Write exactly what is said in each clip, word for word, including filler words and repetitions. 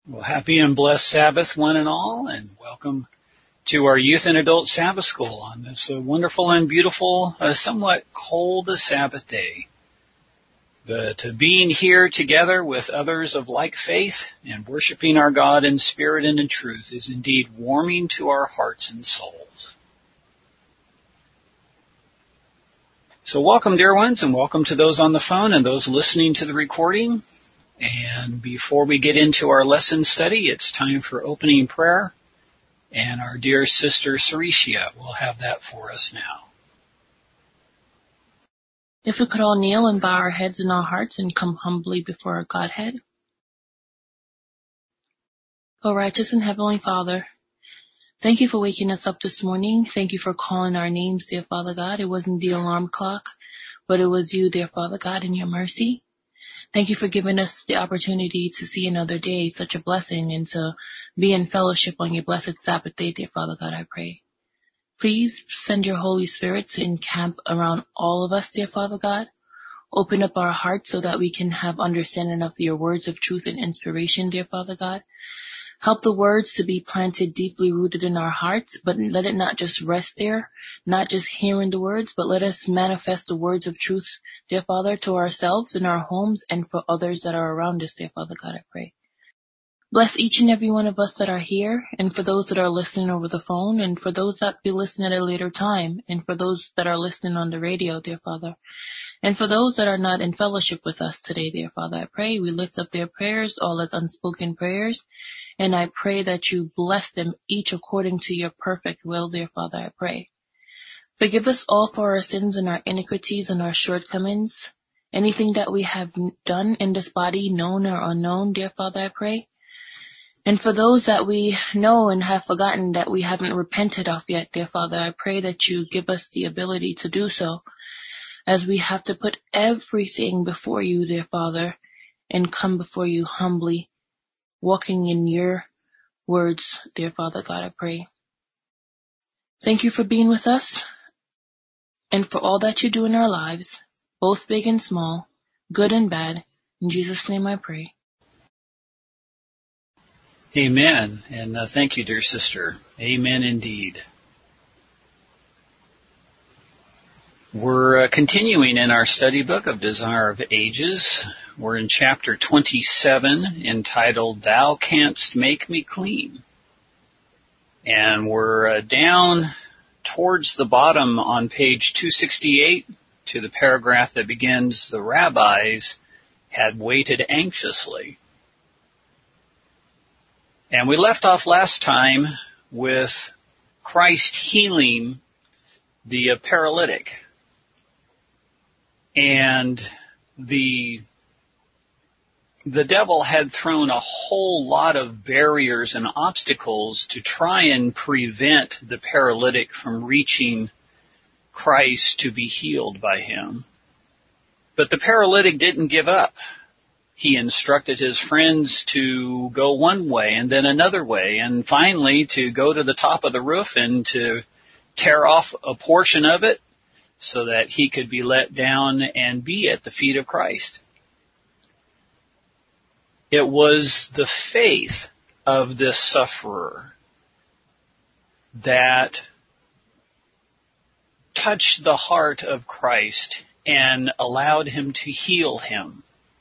Well, happy and blessed Sabbath, one and all, and welcome to our Youth and Adult Sabbath School on this uh, wonderful and beautiful, uh, somewhat cold Sabbath day. But uh, being here together with others of like faith and worshiping our God in spirit and in truth is indeed warming to our hearts and souls. So welcome, dear ones, and welcome to those on the phone and those listening to the recording. And before we get into our lesson study, it's time for opening prayer. And our dear sister Saricia will have that for us now. If we could all kneel and bow our heads and our hearts and come humbly before our Godhead. O righteous and heavenly Father, thank you for waking us up this morning. Thank you for calling our names, dear Father God. It wasn't the alarm clock, but it was you, dear Father God, in your mercy. Thank you for giving us the opportunity to see another day, such a blessing, and to be in fellowship on your blessed Sabbath day, dear Father God, I pray. Please send your Holy Spirit to encamp around all of us, dear Father God. Open up our hearts so that we can have understanding of your words of truth and inspiration, dear Father God. Help the words to be planted deeply rooted in our hearts, but let it not just rest there, not just hearing the words, but let us manifest the words of truth, dear Father, to ourselves, in our homes, and for others that are around us, dear Father God, I pray. Bless each and every one of us that are here, and for those that are listening over the phone, and for those that be listening at a later time, and for those that are listening on the radio, dear Father. And for those that are not in fellowship with us today, dear Father, I pray we lift up their prayers, all as unspoken prayers, and I pray that you bless them each according to your perfect will, dear Father, I pray. Forgive us all for our sins and our iniquities and our shortcomings, anything that we have done in this body, known or unknown, dear Father, I pray. And for those that we know and have forgotten that we haven't repented of yet, dear Father, I pray that you give us the ability to do so, as we have to put everything before you, dear Father, and come before you humbly, walking in your words, dear Father God, I pray. Thank you for being with us and for all that you do in our lives, both big and small, good and bad. In Jesus' name I pray. Amen. And uh, thank you, dear sister. Amen indeed. We're uh, continuing in our study book of Desire of Ages. We're in chapter twenty-seven, entitled, Thou Canst Make Me Clean. And we're uh, down towards the bottom on page two sixty-eight to the paragraph that begins, The rabbis had waited anxiously. And we left off last time with Christ healing the uh, paralytic. And the the devil had thrown a whole lot of barriers and obstacles to try and prevent the paralytic from reaching Christ to be healed by him. But the paralytic didn't give up. He instructed his friends to go one way and then another way, and finally to go to the top of the roof and to tear off a portion of it so that he could be let down and be at the feet of Christ. It was the faith of this sufferer that touched the heart of Christ and allowed him to heal him.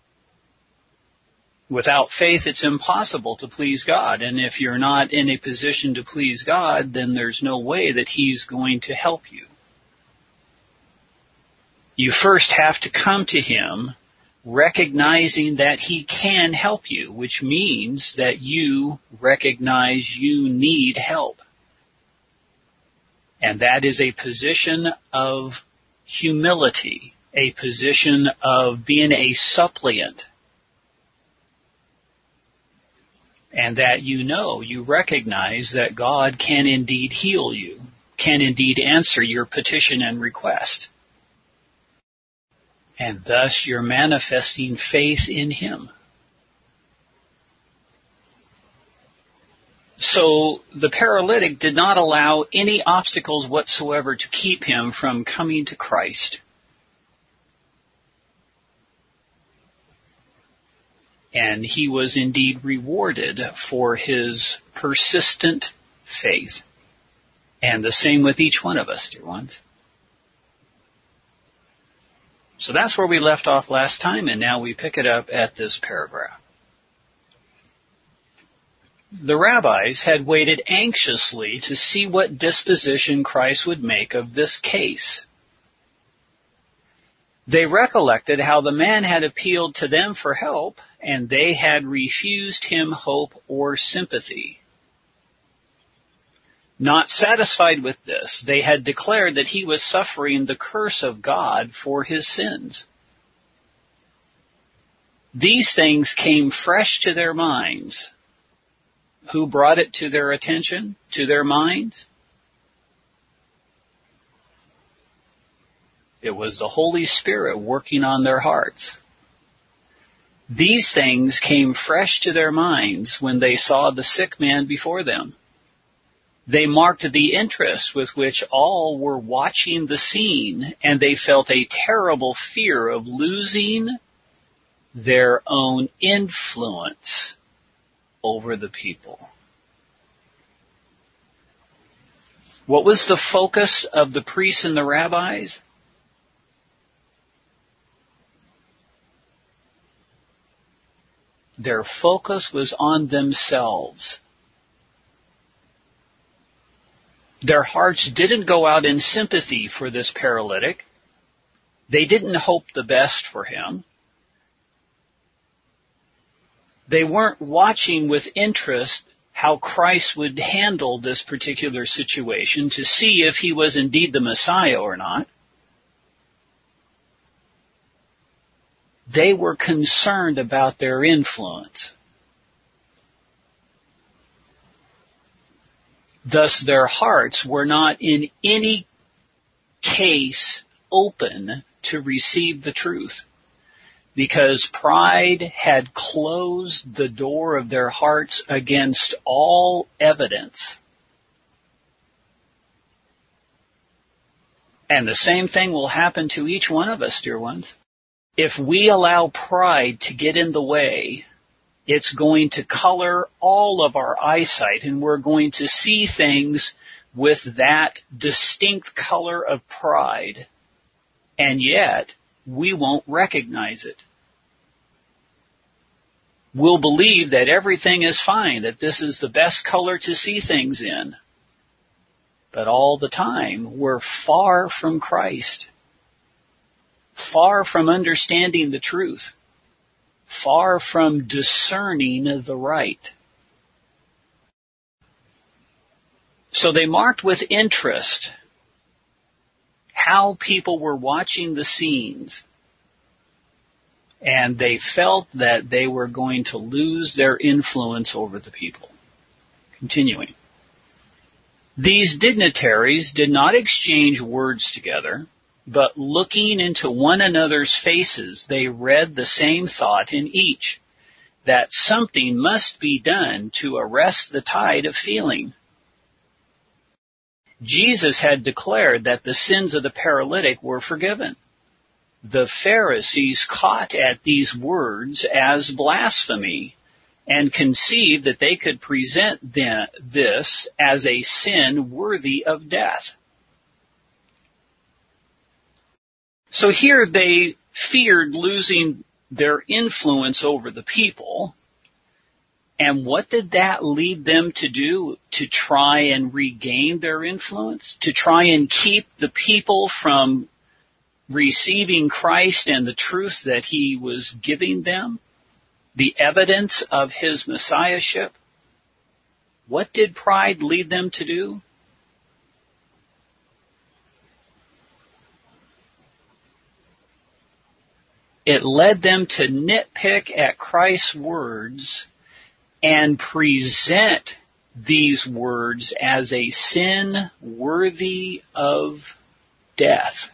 Without faith, it's impossible to please God. And if you're not in a position to please God, then there's no way that He's going to help you. You first have to come to Him recognizing that He can help you, which means that you recognize you need help. And that is a position of humility, a position of being a suppliant. And that you know, you recognize that God can indeed heal you, can indeed answer your petition and request. And thus you're manifesting faith in Him. So the paralytic did not allow any obstacles whatsoever to keep him from coming to Christ. And he was indeed rewarded for his persistent faith. And the same with each one of us, dear ones. So that's where we left off last time, and now we pick it up at this paragraph. The rabbis had waited anxiously to see what disposition Christ would make of this case. They recollected how the man had appealed to them for help, and they had refused him hope or sympathy. Not satisfied with this, they had declared that he was suffering the curse of God for his sins. These things came fresh to their minds. Who brought it to their attention, to their minds? It was the Holy Spirit working on their hearts. These things came fresh to their minds when they saw the sick man before them. They marked the interest with which all were watching the scene, and they felt a terrible fear of losing their own influence over the people. What was the focus of the priests and the rabbis? Their focus was on themselves. Their hearts didn't go out in sympathy for this paralytic. They didn't hope the best for him. They weren't watching with interest how Christ would handle this particular situation to see if he was indeed the Messiah or not. They were concerned about their influence. Thus, their hearts were not in any case open to receive the truth, because pride had closed the door of their hearts against all evidence. And the same thing will happen to each one of us, dear ones. If we allow pride to get in the way, it's going to color all of our eyesight, and we're going to see things with that distinct color of pride, and yet we won't recognize it. We'll believe that everything is fine, that this is the best color to see things in. But all the time, we're far from Christ, far from understanding the truth, far from discerning the right. So they marked with interest how people were watching the scenes, and they felt that they were going to lose their influence over the people. Continuing. These dignitaries did not exchange words together, but looking into one another's faces, they read the same thought in each, that something must be done to arrest the tide of feeling. Jesus had declared that the sins of the paralytic were forgiven. The Pharisees caught at these words as blasphemy and conceived that they could present this as a sin worthy of death. So here they feared losing their influence over the people. And what did that lead them to do? To try and regain their influence? To try and keep the people from receiving Christ and the truth that he was giving them? The evidence of his messiahship? What did pride lead them to do? It led them to nitpick at Christ's words and present these words as a sin worthy of death.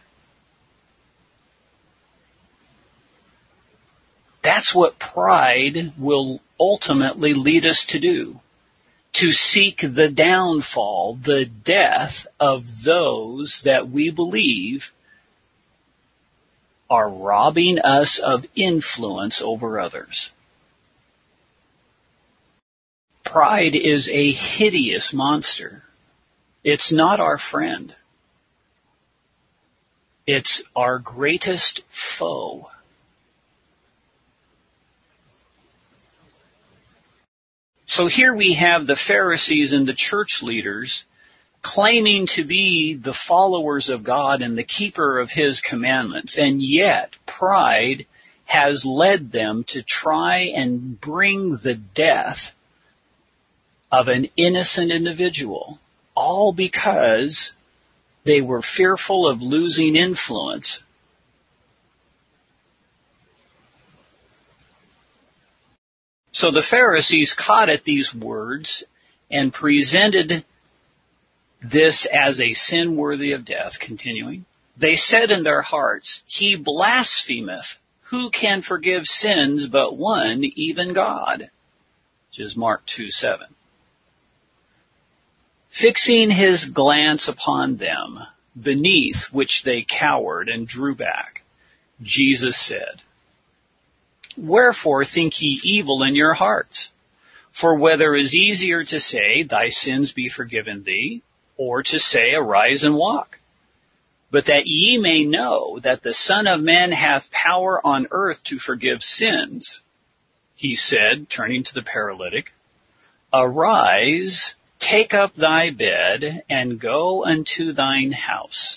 That's what pride will ultimately lead us to do. To seek the downfall, the death of those that we believe are robbing us of influence over others. Pride is a hideous monster. It's not our friend. It's our greatest foe. So here we have the Pharisees and the church leaders claiming to be the followers of God and the keeper of His commandments, and yet pride has led them to try and bring the death of an innocent individual, all because they were fearful of losing influence. So the Pharisees caught at these words and presented this as a sin worthy of death. Continuing, they said in their hearts, "He blasphemeth. Who can forgive sins but one, even God?" Which is Mark two seven. Fixing his glance upon them, beneath which they cowered and drew back, Jesus said, "Wherefore think ye evil in your hearts? For whether is easier to say, Thy sins be forgiven thee, or to say, Arise and walk? But that ye may know that the Son of Man hath power on earth to forgive sins," he said, turning to the paralytic, "Arise, take up thy bed, and go unto thine house."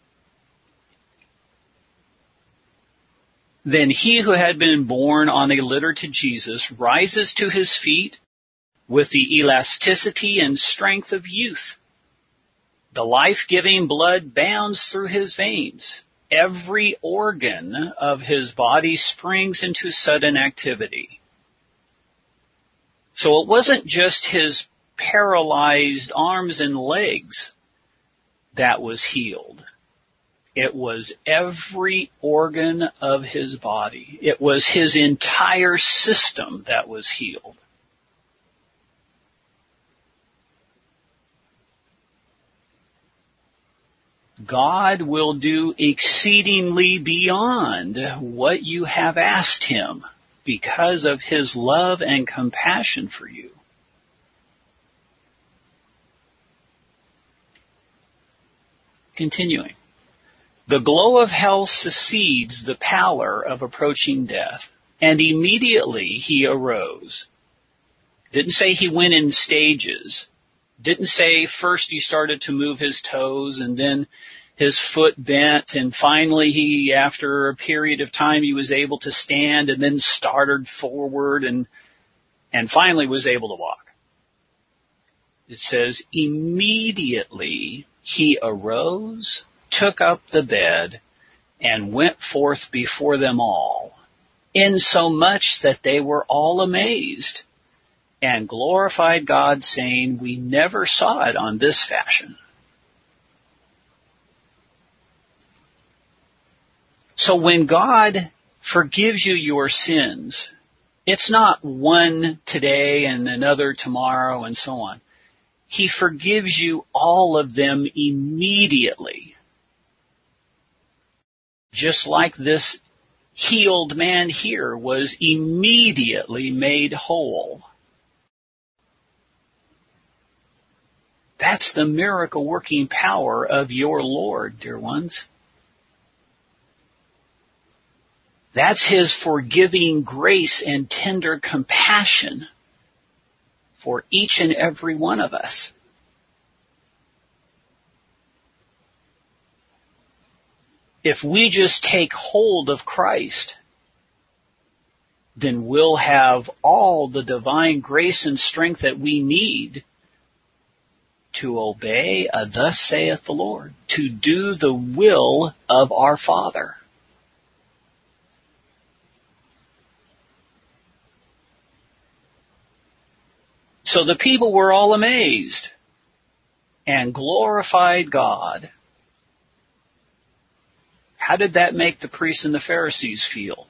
Then he who had been borne on a litter to Jesus rises to his feet with the elasticity and strength of youth. The life-giving blood bounds through his veins. Every organ of his body springs into sudden activity. So it wasn't just his paralyzed arms and legs that was healed. It was every organ of his body. It was his entire system that was healed. God will do exceedingly beyond what you have asked Him because of His love and compassion for you. Continuing. The glow of health succeeds the pallor of approaching death, and immediately he arose. Didn't say he went in stages. Didn't say first he started to move his toes and then his foot bent, and finally he, after a period of time, he was able to stand and then started forward and and finally was able to walk. It says, immediately he arose, took up the bed, and went forth before them all, insomuch that they were all amazed, and glorified God, saying, We never saw it on this fashion. So when God forgives you your sins, it's not one today and another tomorrow and so on. He forgives you all of them immediately. Just like this healed man here was immediately made whole. That's the miracle working power of your Lord, dear ones. That's His forgiving grace and tender compassion for each and every one of us. If we just take hold of Christ, then we'll have all the divine grace and strength that we need to obey a thus saith the Lord, to do the will of our Father. So the people were all amazed and glorified God. How did that make the priests and the Pharisees feel?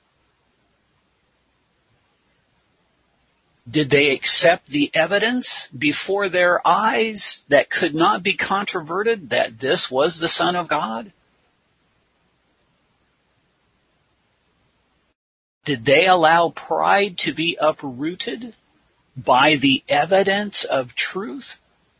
Did they accept the evidence before their eyes that could not be controverted that this was the Son of God? Did they allow pride to be uprooted by the evidence of truth?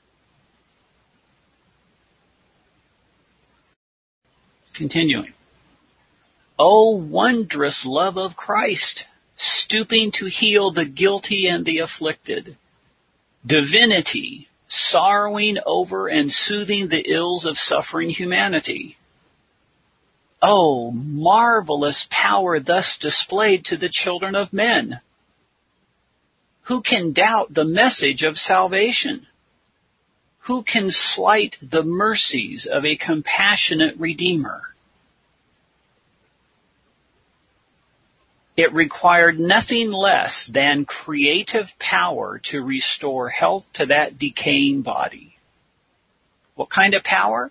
Continuing. O wondrous love of Christ, stooping to heal the guilty and the afflicted. Divinity, sorrowing over and soothing the ills of suffering humanity. O marvelous power thus displayed to the children of men. Who can doubt the message of salvation? Who can slight the mercies of a compassionate Redeemer? It required nothing less than creative power to restore health to that decaying body. What kind of power?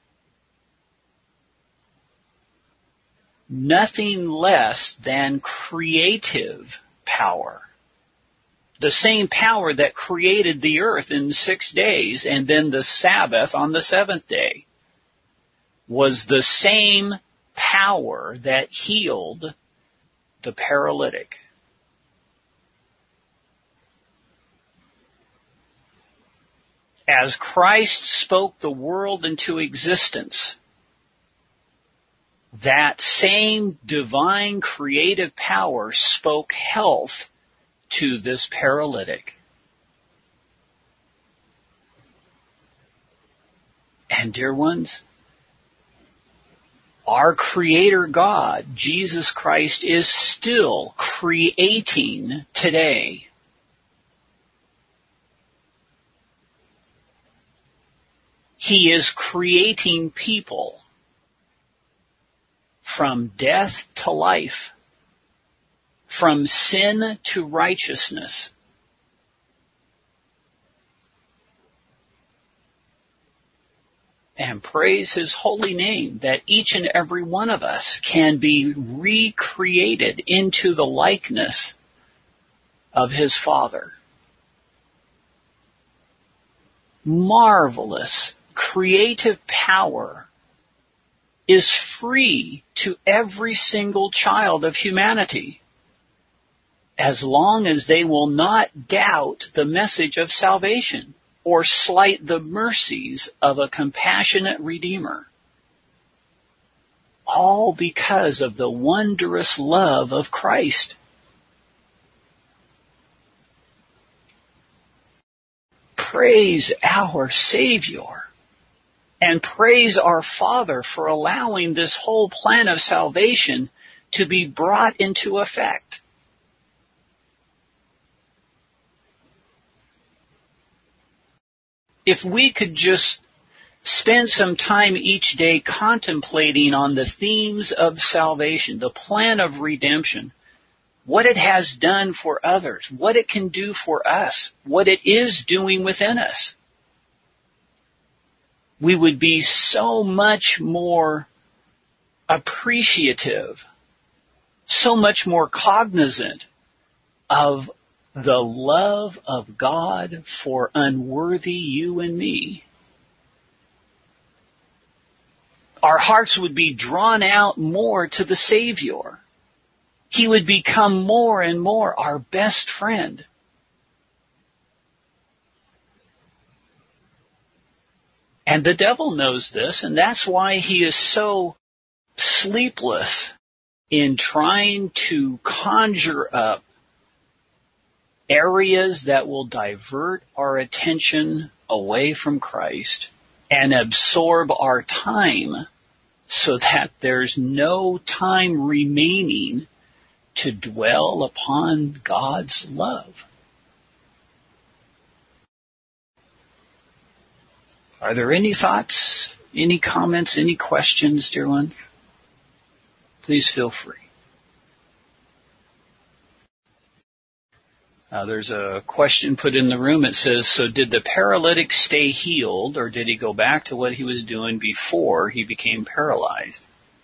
Nothing less than creative power. The same power that created the earth in six days and then the Sabbath on the seventh day was the same power that healed the paralytic. As Christ spoke the world into existence, that same divine creative power spoke health to this paralytic. And dear ones, our Creator God, Jesus Christ, is still creating today. He is creating people from death to life, from sin to righteousness. And praise His holy name that each and every one of us can be recreated into the likeness of His Father. Marvelous creative power is free to every single child of humanity, as long as they will not doubt the message of salvation or slight the mercies of a compassionate Redeemer. All because of the wondrous love of Christ. Praise our Savior. And praise our Father for allowing this whole plan of salvation to be brought into effect. If we could just spend some time each day contemplating on the themes of salvation, the plan of redemption, what it has done for others, what it can do for us, what it is doing within us, we would be so much more appreciative, so much more cognizant of the love of God for unworthy you and me. Our hearts would be drawn out more to the Savior. He would become more and more our best friend. And the devil knows this, and that's why he is so sleepless in trying to conjure up areas that will divert our attention away from Christ and absorb our time so that there's no time remaining to dwell upon God's love. Are there any thoughts, any comments, any questions, dear ones? Please feel free. Uh, there's a question put in the room. It says, so did the paralytic stay healed, or did he go back to what he was doing before he became paralyzed?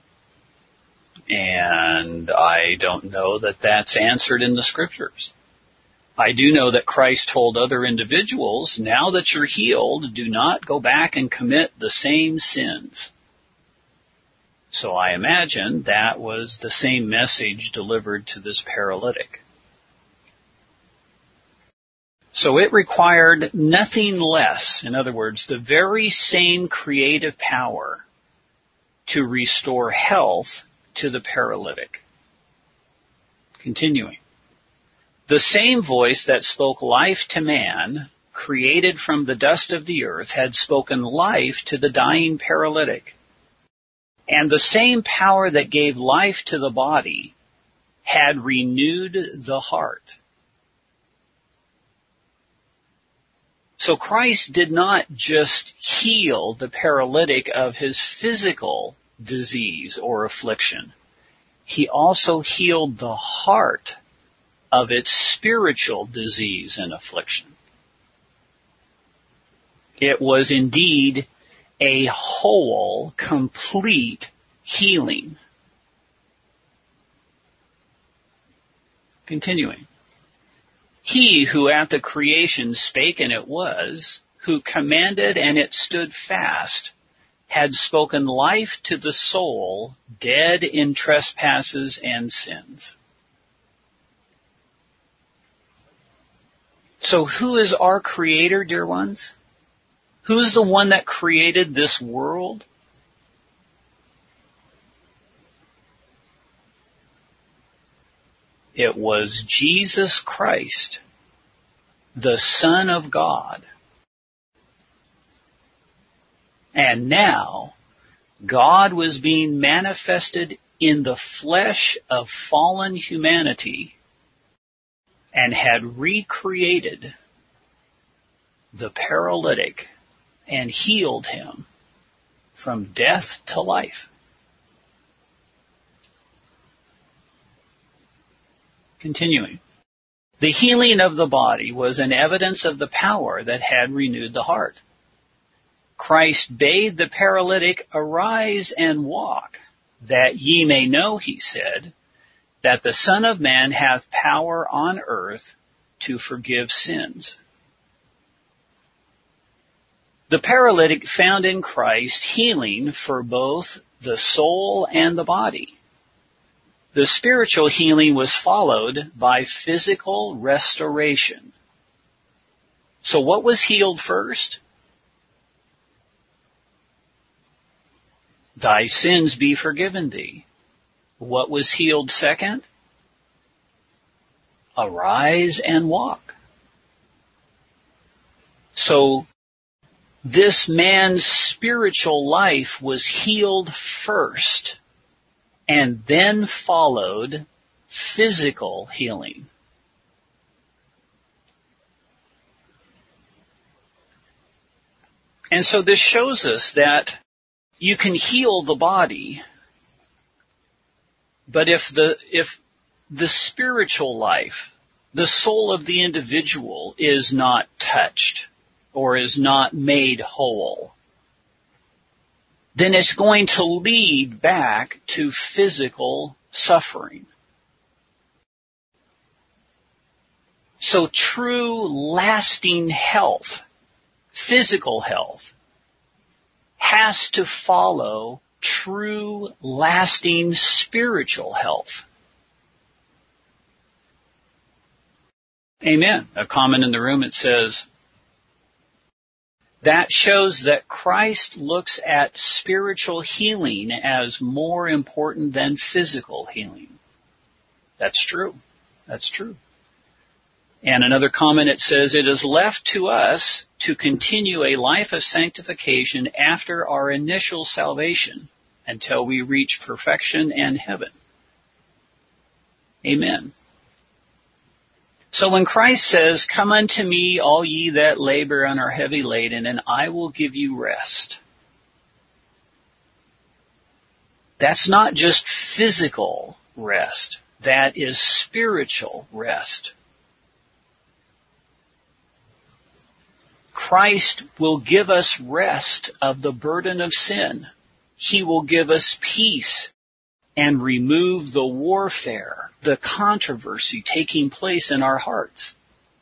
And I don't know that that's answered in the Scriptures. I do know that Christ told other individuals, now that you're healed, do not go back and commit the same sins. So I imagine that was the same message delivered to this paralytic. So it required nothing less, in other words, the very same creative power to restore health to the paralytic. Continuing. The same voice that spoke life to man, created from the dust of the earth, had spoken life to the dying paralytic. And the same power that gave life to the body had renewed the heart. So Christ did not just heal the paralytic of his physical disease or affliction. He also healed the heart of its spiritual disease and affliction. It was indeed a whole, complete healing. Continuing. He who at the creation spake and it was, who commanded and it stood fast, had spoken life to the soul dead in trespasses and sins. So who is our creator, dear ones? Who's the one that created this world? It was Jesus Christ, the Son of God. And now, God was being manifested in the flesh of fallen humanity and had recreated the paralytic and healed him from death to life. Continuing. The healing of the body was an evidence of the power that had renewed the heart. Christ bade the paralytic, arise and walk, that ye may know, he said, that the Son of Man hath power on earth to forgive sins. The paralytic found in Christ healing for both the soul and the body. The spiritual healing was followed by physical restoration. So what was healed first? Thy sins be forgiven thee. What was healed second? Arise and walk. So this man's spiritual life was healed first, and then followed physical healing. And so this shows us that you can heal the body, but if the if the spiritual life, the soul of the individual is not touched or is not made whole, then it's going to lead back to physical suffering. So true lasting health, physical health, has to follow true lasting spiritual health. Amen. A comment in the room, it says, that shows that Christ looks at spiritual healing as more important than physical healing. That's true. That's true. And another comment, it says, it is left to us to continue a life of sanctification after our initial salvation until we reach perfection and heaven. Amen. So when Christ says, come unto me, all ye that labor and are heavy laden, and I will give you rest, that's not just physical rest. That is spiritual rest. Christ will give us rest of the burden of sin. He will give us peace and remove the warfare, the controversy taking place in our hearts.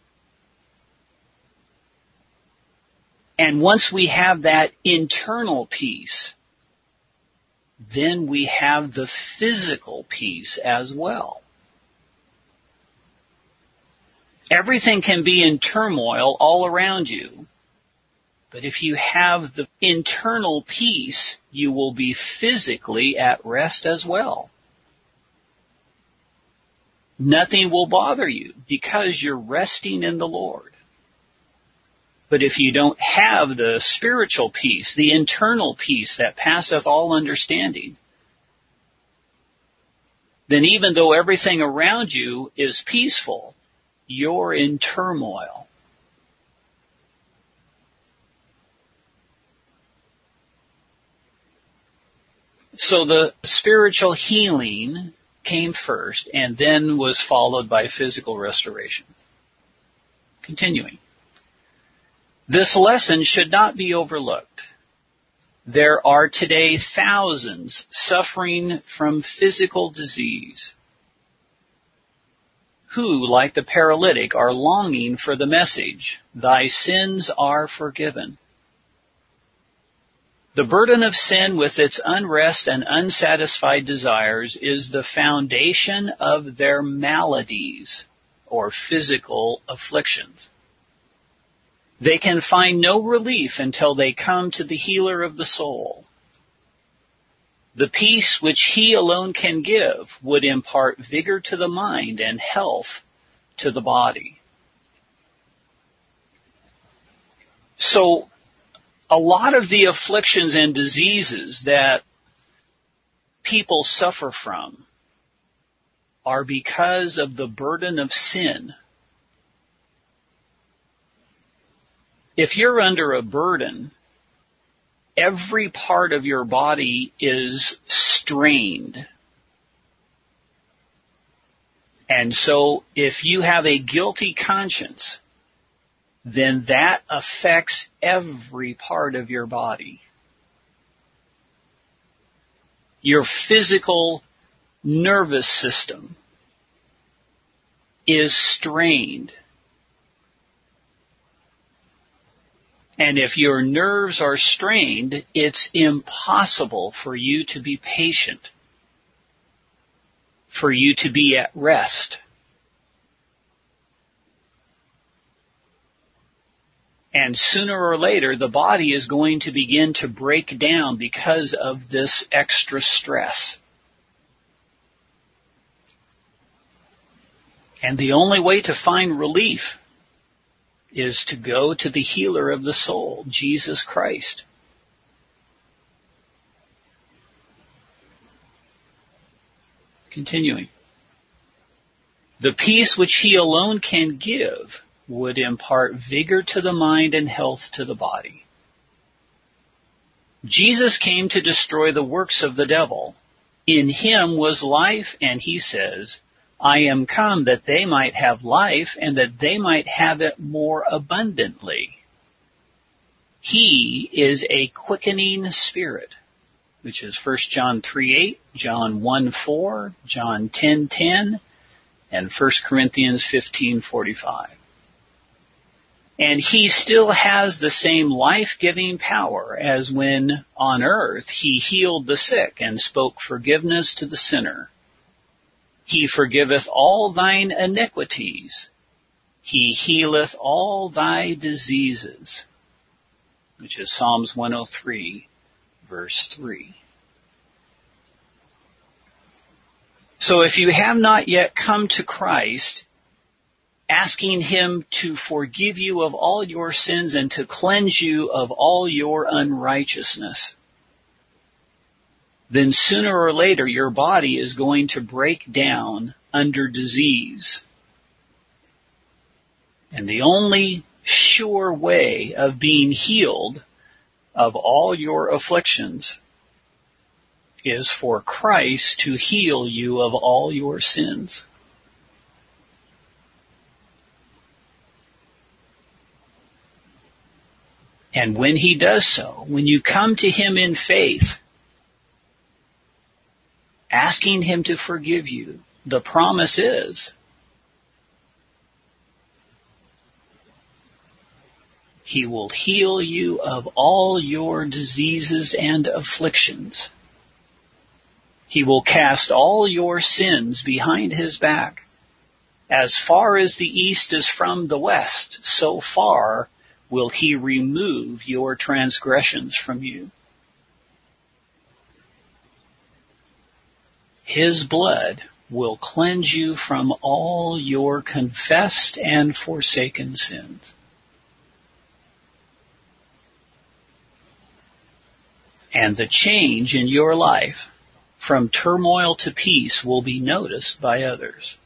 And once we have that internal peace, then we have the physical peace as well. Everything can be in turmoil all around you. But if you have the internal peace, you will be physically at rest as well. Nothing will bother you because you're resting in the Lord. But if you don't have the spiritual peace, the internal peace that passeth all understanding, then even though everything around you is peaceful, you're in turmoil. So the spiritual healing came first and then was followed by physical restoration. Continuing. This lesson should not be overlooked. There are today thousands suffering from physical disease who, like the paralytic, are longing for the message, "Thy sins are forgiven." The burden of sin with its unrest and unsatisfied desires is the foundation of their maladies or physical afflictions. They can find no relief until they come to the healer of the soul. The peace which he alone can give would impart vigor to the mind and health to the body. So, a lot of the afflictions and diseases that people suffer from are because of the burden of sin. If you're under a burden, every part of your body is strained. And so if you have a guilty conscience, then that affects every part of your body. Your physical nervous system is strained. And if your nerves are strained, it's impossible for you to be patient, for you to be at rest. And sooner or later, the body is going to begin to break down because of this extra stress. And the only way to find relief is to go to the healer of the soul, Jesus Christ. Continuing. The peace which he alone can give would impart vigor to the mind and health to the body. Jesus came to destroy the works of the devil. In him was life, and he says, I am come that they might have life and that they might have it more abundantly. He is a quickening spirit, which is First John three eight, John one four, John ten ten, and First Corinthians fifteen forty-five. And he still has the same life-giving power as when on earth he healed the sick and spoke forgiveness to the sinner. He forgiveth all thine iniquities. He healeth all thy diseases. Which is Psalms one oh three, verse three. So if you have not yet come to Christ, asking him to forgive you of all your sins and to cleanse you of all your unrighteousness, then sooner or later your body is going to break down under disease. And the only sure way of being healed of all your afflictions is for Christ to heal you of all your sins. And when he does so, when you come to him in faith, asking him to forgive you, the promise is he will heal you of all your diseases and afflictions. He will cast all your sins behind his back, As far as the east is from the west, so far will he remove your transgressions from you. His blood will cleanse you from all your confessed and forsaken sins. And the change in your life from turmoil to peace will be noticed by others.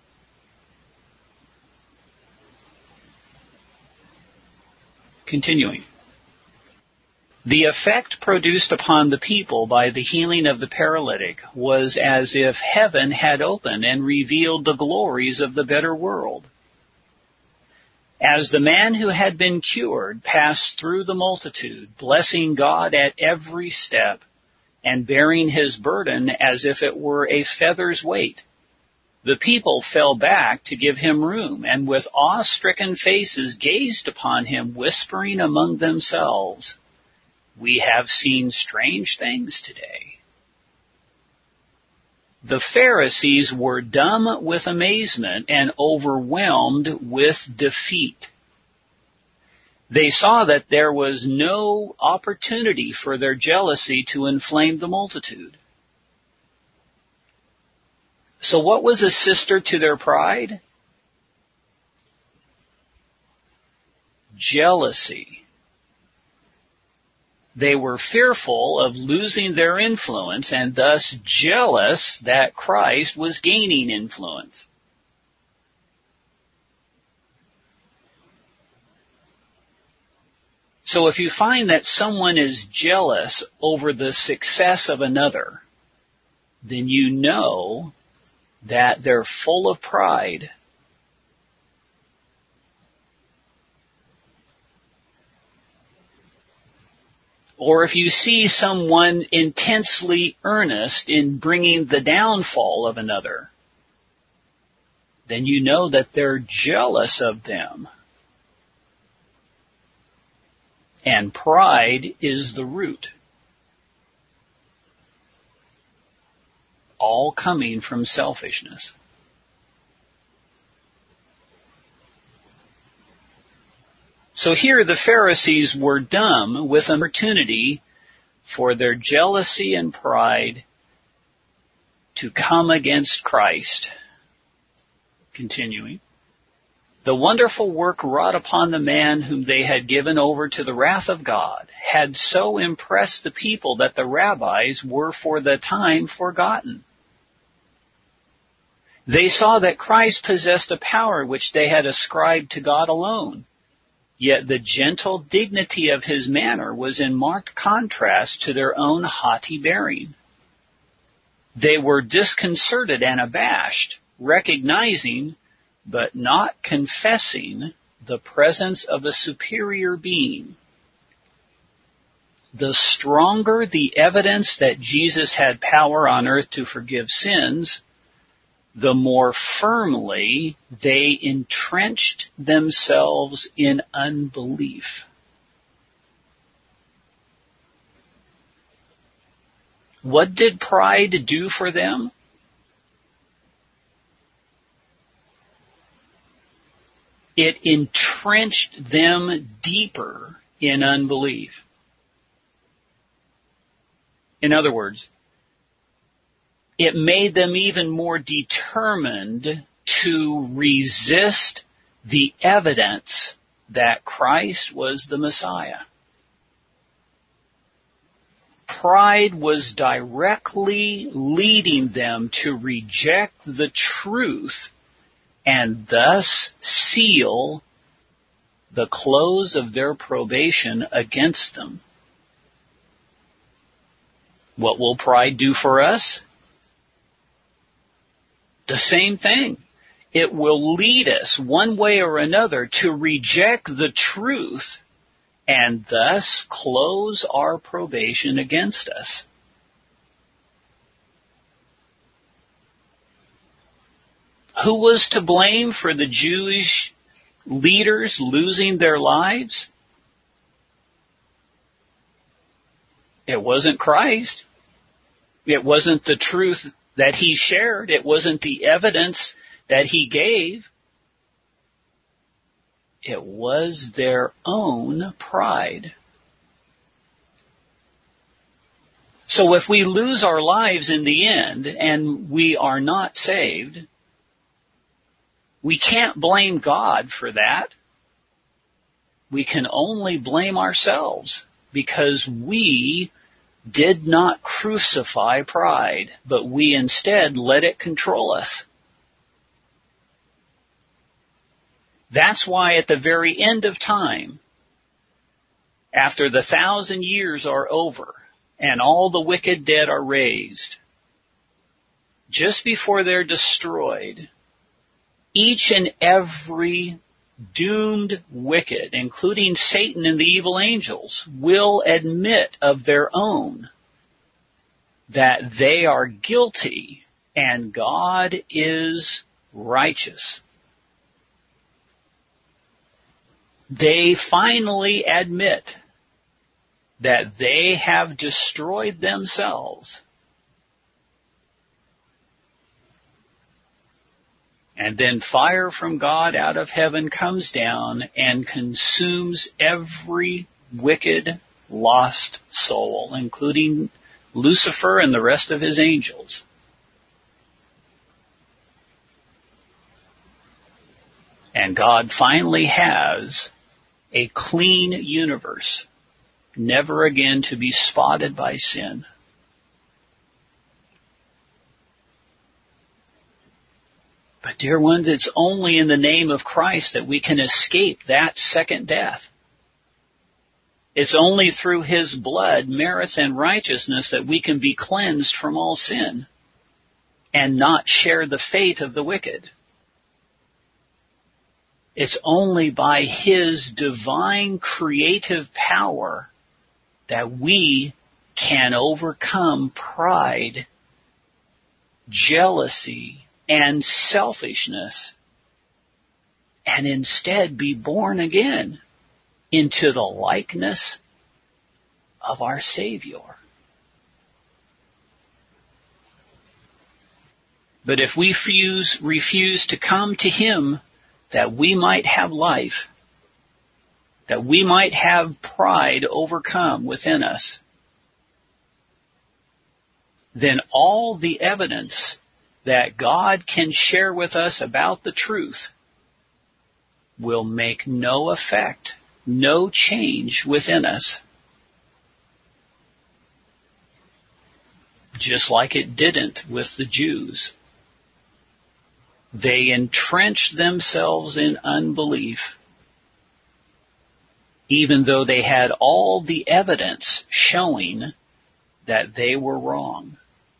Continuing. The effect produced upon the people by the healing of the paralytic was as if heaven had opened and revealed the glories of the better world. As the man who had been cured passed through the multitude, blessing God at every step and bearing his burden as if it were a feather's weight, the people fell back to give him room, and with awe-stricken faces gazed upon him, whispering among themselves, "We have seen strange things today." The Pharisees were dumb with amazement and overwhelmed with defeat. They saw that there was no opportunity for their jealousy to inflame the multitude. So what was a sister to their pride? Jealousy. They were fearful of losing their influence and thus jealous that Christ was gaining influence. So if you find that someone is jealous over the success of another, then you know that they're full of pride. Or if you see someone intensely earnest in bringing the downfall of another, then you know that they're jealous of them. And pride is the root. All coming from selfishness. So here the Pharisees were dumb with opportunity for their jealousy and pride to come against Christ. Continuing. The wonderful work wrought upon the man whom they had given over to the wrath of God had so impressed the people that the rabbis were for the time forgotten. They saw that Christ possessed a power which they had ascribed to God alone. Yet the gentle dignity of his manner was in marked contrast to their own haughty bearing. They were disconcerted and abashed, recognizing, but not confessing, the presence of a superior being. The stronger the evidence that Jesus had power on earth to forgive sins, the more firmly they entrenched themselves in unbelief. What did pride do for them? It entrenched them deeper in unbelief. In other words, it made them even more determined to resist the evidence that Christ was the Messiah. Pride was directly leading them to reject the truth and thus seal the close of their probation against them. What will pride do for us? The same thing. It will lead us one way or another to reject the truth and thus close our probation against us. Who was to blame for the Jewish leaders losing their lives? It wasn't Christ. It wasn't the truth that he shared. It wasn't the evidence that he gave, it was their own pride. So if we lose our lives in the end and we are not saved, we can't blame God for that. We can only blame ourselves because we did not crucify pride, but we instead let it control us. That's why at the very end of time, after the thousand years are over and all the wicked dead are raised, just before they're destroyed, each and every doomed wicked, including Satan and the evil angels, will admit of their own that they are guilty and God is righteous. They finally admit that they have destroyed themselves. And then fire from God out of heaven comes down and consumes every wicked, lost soul, including Lucifer and the rest of his angels. And God finally has a clean universe, never again to be spotted by sin. But dear ones, it's only in the name of Christ that we can escape that second death. It's only through His blood, merits, and righteousness that we can be cleansed from all sin and not share the fate of the wicked. It's only by His divine creative power that we can overcome pride, jealousy, and selfishness, and instead be born again into the likeness of our Savior. But if we refuse, refuse to come to Him that we might have life, that we might have pride overcome within us, then all the evidence that God can share with us about the truth will make no effect, no change within us. Just like it didn't with the Jews. They entrenched themselves in unbelief, even though they had all the evidence showing that they were wrong.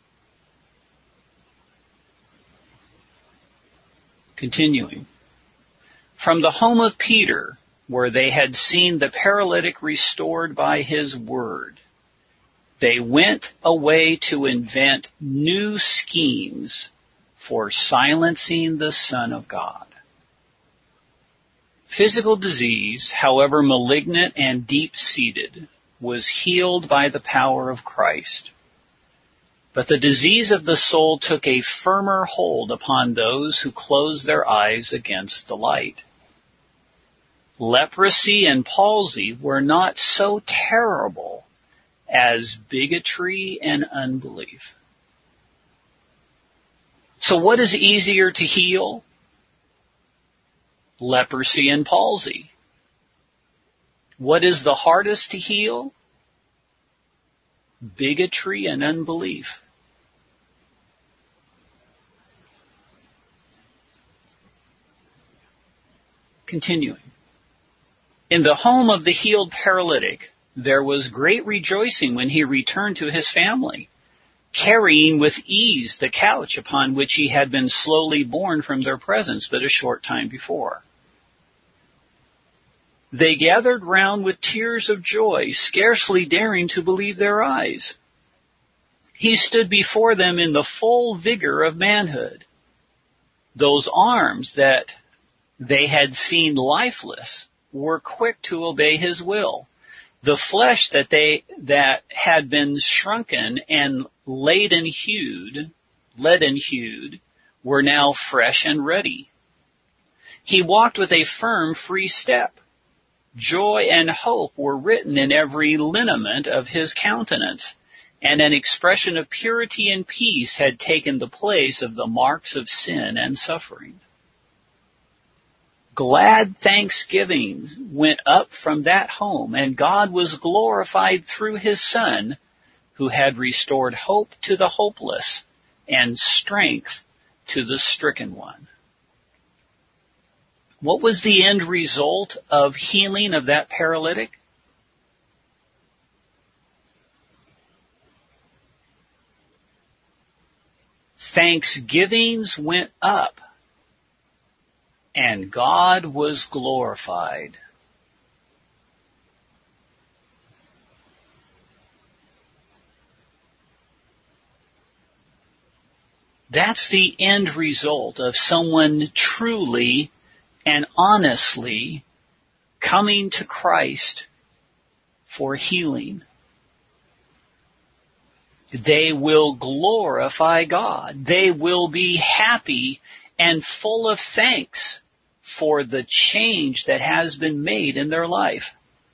Continuing. From the home of Peter, where they had seen the paralytic restored by his word, they went away to invent new schemes for silencing the Son of God. Physical disease, however malignant and deep-seated, was healed by the power of Christ. But the disease of the soul took a firmer hold upon those who closed their eyes against the light. Leprosy and palsy were not so terrible as bigotry and unbelief. So what is easier to heal? Leprosy and palsy. What is the hardest to heal? Bigotry and unbelief. Continuing. In the home of the healed paralytic, there was great rejoicing when he returned to his family, carrying with ease the couch upon which he had been slowly borne from their presence but a short time before. They gathered round with tears of joy, scarcely daring to believe their eyes. He stood before them in the full vigor of manhood. Those arms that they had seen lifeless were quick to obey his will. The flesh that they that had been shrunken and leaden hued, leaden hued, were now fresh and ready. He walked with a firm, free step. Joy and hope were written in every lineament of his countenance, and an expression of purity and peace had taken the place of the marks of sin and suffering. Glad thanksgivings went up from that home, and God was glorified through his Son, who had restored hope to the hopeless and strength to the stricken one. What was the end result of healing of that paralytic? Thanksgivings went up, and God was glorified. That's the end result of someone truly and honestly coming to Christ for healing. They will glorify God. They will be happy and full of thanks for the change that has been made in their life.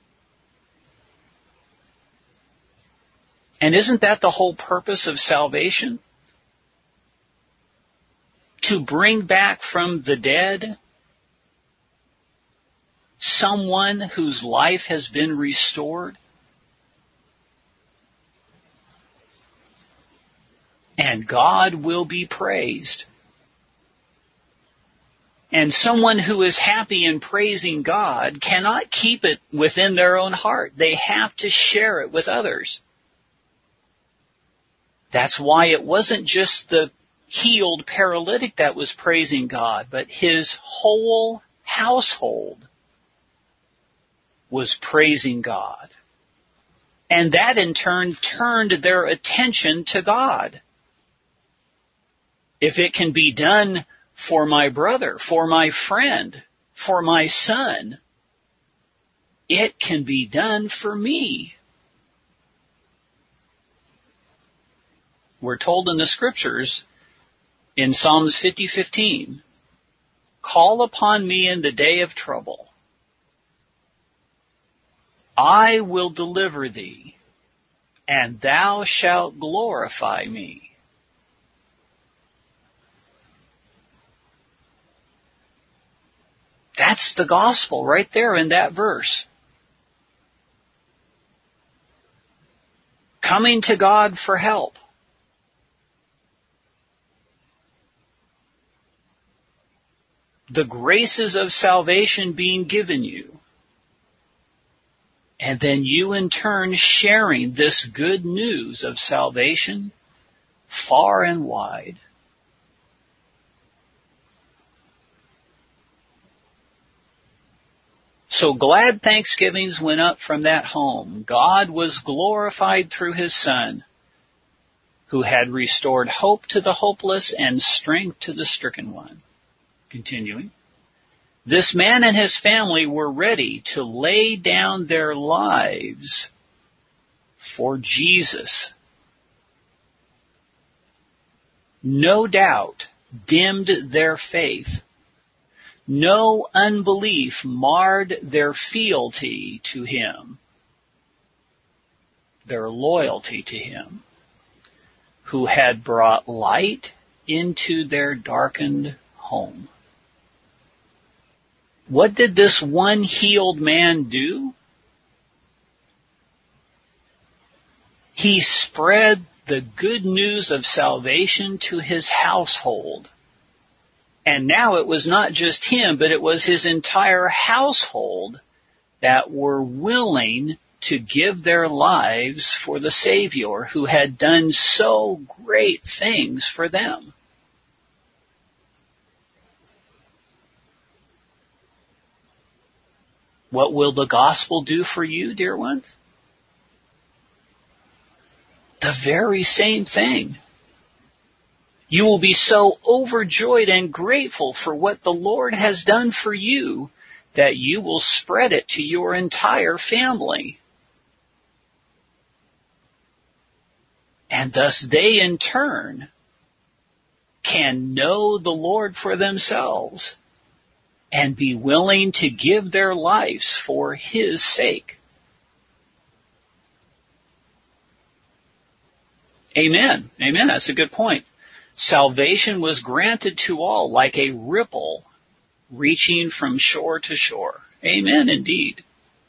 And isn't that the whole purpose of salvation? To bring back from the dead someone whose life has been restored. And God will be praised. And someone who is happy in praising God cannot keep it within their own heart. They have to share it with others. That's why it wasn't just the healed paralytic that was praising God, but his whole household was praising God. And that in turn turned their attention to God. If it can be done for my brother, for my friend, for my son, it can be done for me. We're told in the Scriptures, in Psalms fifty fifteen, call upon me in the day of trouble. I will deliver thee, and thou shalt glorify me. That's the gospel right there in that verse. Coming to God for help. The graces of salvation being given you. And then you in turn sharing this good news of salvation far and wide. So glad thanksgivings went up from that home. God was glorified through his Son, who had restored hope to the hopeless and strength to the stricken one. Continuing. This man and his family were ready to lay down their lives for Jesus. No doubt dimmed their faith. No unbelief marred their fealty to him, their loyalty to him, who had brought light into their darkened home. What did this one healed man do? He spread the good news of salvation to his household. And now it was not just him, but it was his entire household that were willing to give their lives for the Savior who had done so great things for them. What will the gospel do for you, dear ones? The very same thing. You will be so overjoyed and grateful for what the Lord has done for you that you will spread it to your entire family. And thus they in turn can know the Lord for themselves and be willing to give their lives for His sake. Amen. Amen. That's a good point. Salvation was granted to all like a ripple reaching from shore to shore. Amen, indeed.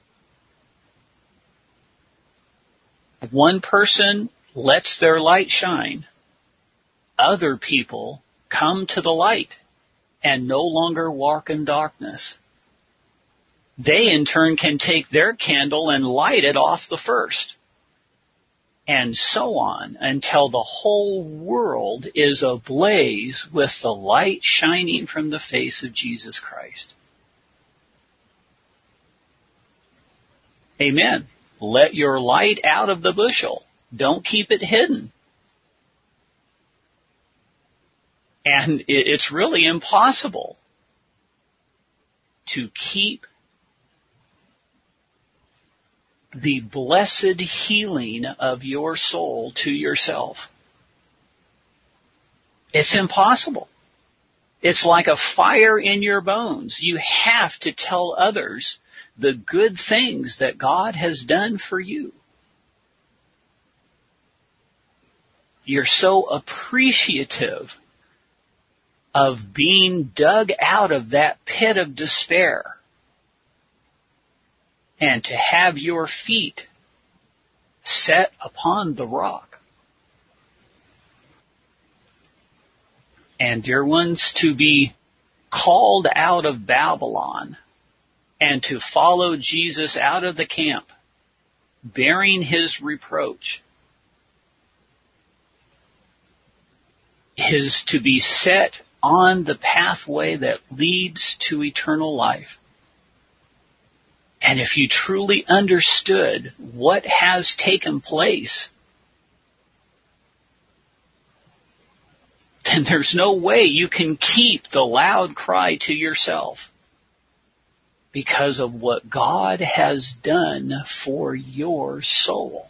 One person lets their light shine. Other people come to the light and no longer walk in darkness. They, in turn, can take their candle and light it off the first. And so on until the whole world is ablaze with the light shining from the face of Jesus Christ. Amen. Let your light out of the bushel. Don't keep it hidden. And it's really impossible to keep the blessed healing of your soul to yourself. It's impossible. It's like a fire in your bones. You have to tell others the good things that God has done for you. You're so appreciative of being dug out of that pit of despair, and to have your feet set upon the rock. And, dear ones, to be called out of Babylon and to follow Jesus out of the camp, bearing His reproach, is to be set on the pathway that leads to eternal life. And if you truly understood what has taken place, then there's no way you can keep the loud cry to yourself because of what God has done for your soul.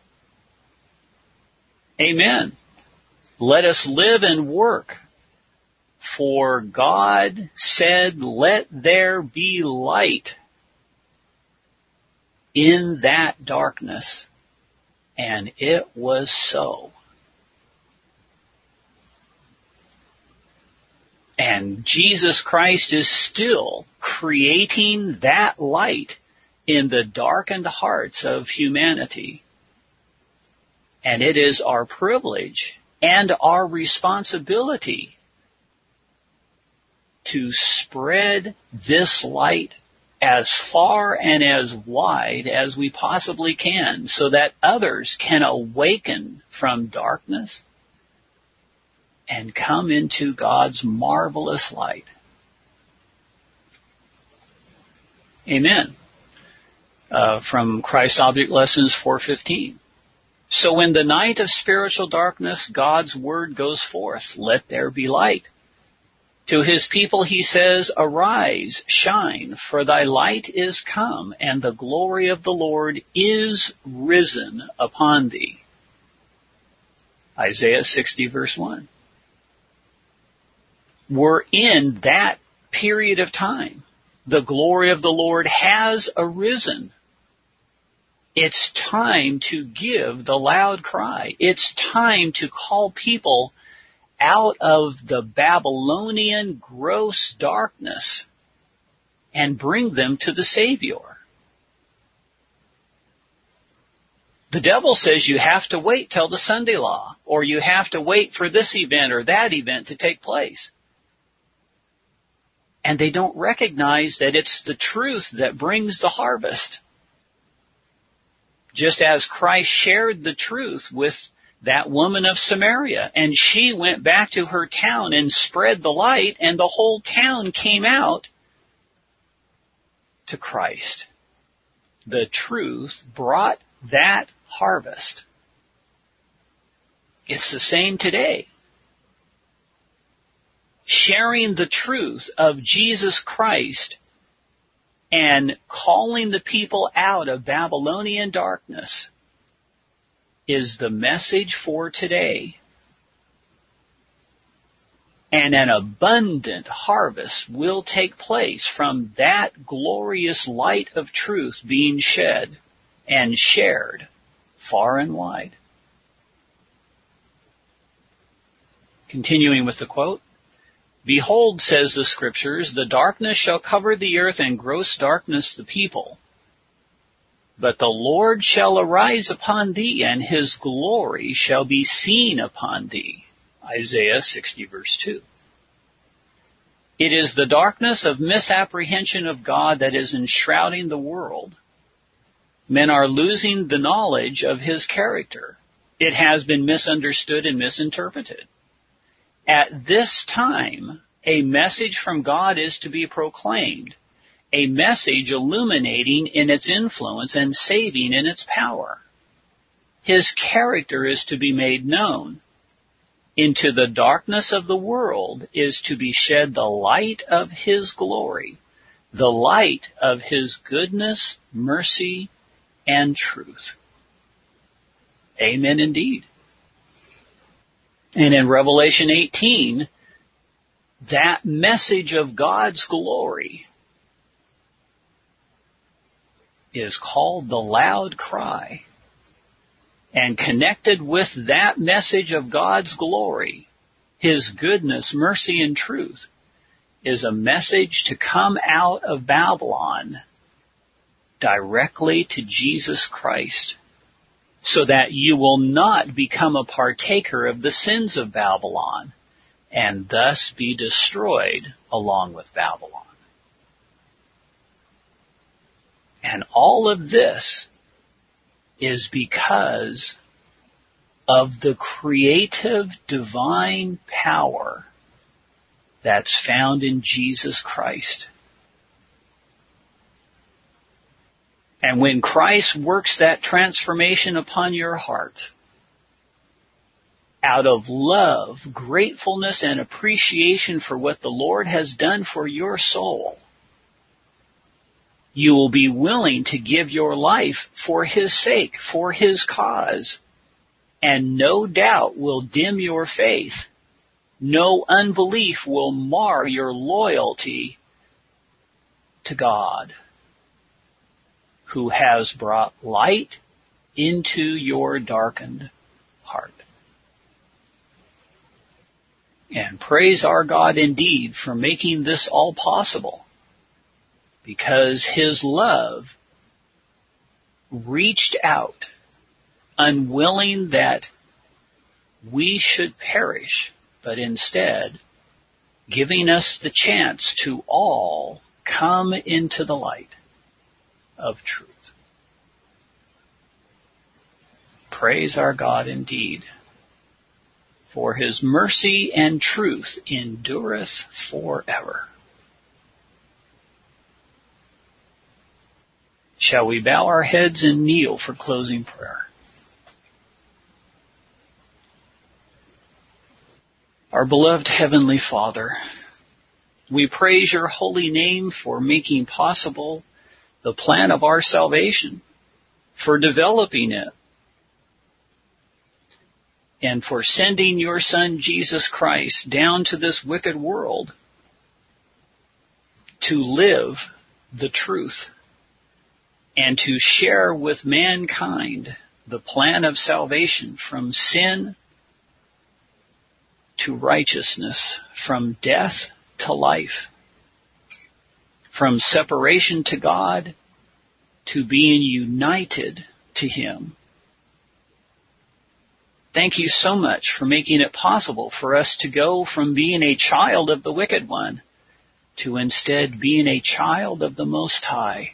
Amen. Let us live and work, for God said, "Let there be light," in that darkness, and it was so. And Jesus Christ is still creating that light in the darkened hearts of humanity. And it is our privilege and our responsibility to spread this light as far and as wide as we possibly can, so that others can awaken from darkness and come into God's marvelous light. Amen. Uh, from Christ Object Lessons four fifteen. So in the night of spiritual darkness, God's word goes forth, "Let there be light." To His people He says, "Arise, shine, for thy light is come, and the glory of the Lord is risen upon thee." Isaiah sixty verse one. We're in that period of time. The glory of the Lord has arisen. It's time to give the loud cry. It's time to call people out of the Babylonian gross darkness and bring them to the Savior. The devil says you have to wait till the Sunday law, or you have to wait for this event or that event to take place. And they don't recognize that it's the truth that brings the harvest. Just as Christ shared the truth with that woman of Samaria, and she went back to her town and spread the light, and the whole town came out to Christ. The truth brought that harvest. It's the same today. Sharing the truth of Jesus Christ and calling the people out of Babylonian darkness is the message for today. and an abundant harvest will take place from that glorious light of truth being shed and shared far and wide. Continuing with the quote, "Behold, says the Scriptures, the darkness shall cover the earth and gross darkness the people. But the Lord shall arise upon thee, and his glory shall be seen upon thee." Isaiah sixty, verse two. It is the darkness of misapprehension of God that is enshrouding the world. Men are losing the knowledge of his character. It has been misunderstood and misinterpreted. At this time, a message from God is to be proclaimed, a message illuminating in its influence and saving in its power. His character is to be made known. Into the darkness of the world is to be shed the light of his glory, the light of his goodness, mercy, and truth. Amen indeed. And in Revelation eighteen, that message of God's glory is called the loud cry. And connected with that message of God's glory, his goodness, mercy, and truth, is a message to come out of Babylon directly to Jesus Christ, so that you will not become a partaker of the sins of Babylon and thus be destroyed along with Babylon. And all of this is because of the creative divine power that's found in Jesus Christ. And when Christ works that transformation upon your heart, out of love, gratefulness, and appreciation for what the Lord has done for your soul, you will be willing to give your life for his sake, for his cause, and no doubt will dim your faith. No unbelief will mar your loyalty to God, who has brought light into your darkened heart. And praise our God indeed for making this all possible, because his love reached out, unwilling that we should perish, but instead giving us the chance to all come into the light of truth. Praise our God indeed, for his mercy and truth endureth forever. Shall we bow our heads and kneel for closing prayer? Our beloved Heavenly Father, we praise your holy name for making possible the plan of our salvation, for developing it, and for sending your Son Jesus Christ down to this wicked world to live the truth and to share with mankind the plan of salvation from sin to righteousness, from death to life, from separation to God to being united to him. Thank you so much for making it possible for us to go from being a child of the wicked one to instead being a child of the Most High.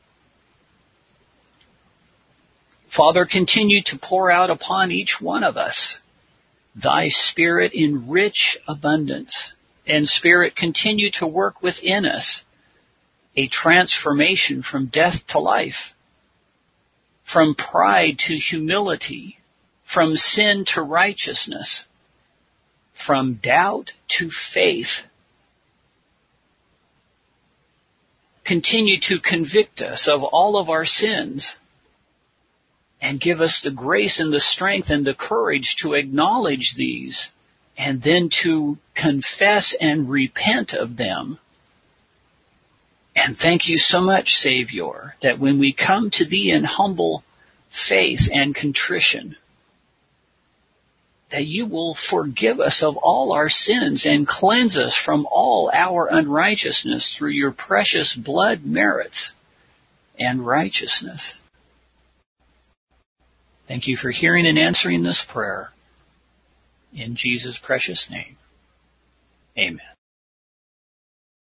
Father, continue to pour out upon each one of us thy Spirit in rich abundance. And Spirit, continue to work within us a transformation from death to life, from pride to humility, from sin to righteousness, from doubt to faith. Continue to convict us of all of our sins and give us the grace and the strength and the courage to acknowledge these and then to confess and repent of them. And thank you so much, Savior, that when we come to Thee in humble faith and contrition, that You will forgive us of all our sins and cleanse us from all our unrighteousness through Your precious blood merits and righteousness. Thank You for hearing and answering this prayer. In Jesus' precious name, amen.